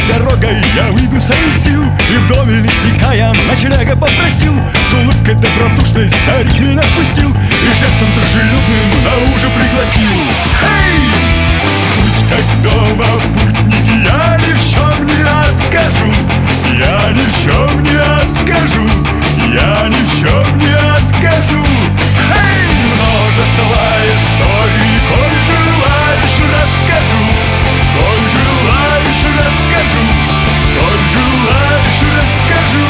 дорогой я выбился из сил, и в доме лесника я ночлега попросил. С улыбкой добродушной старик меня впустил и жестом дружелюбным на ужин пригласил. Эй! Будь как дома, путники, я ни в чем не откажу. Я ни в чем не откажу. Я ни в чем не откажу. Эй! Множество историй, коль желаешь, расскажу. Коль желаешь, расскажу. Коль желаешь, расскажу.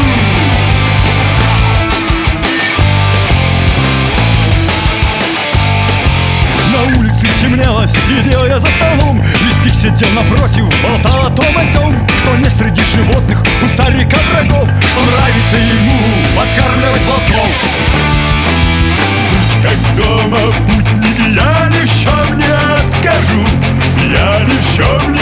На улице темнело, сидел я за столом. Лесник сидел напротив, болтал о том о сём, что нет среди животных у старика врагов, что нравится ему подкармливать волков. Будь как дома, путники, я ни в чем не откажу. Я ни в чем не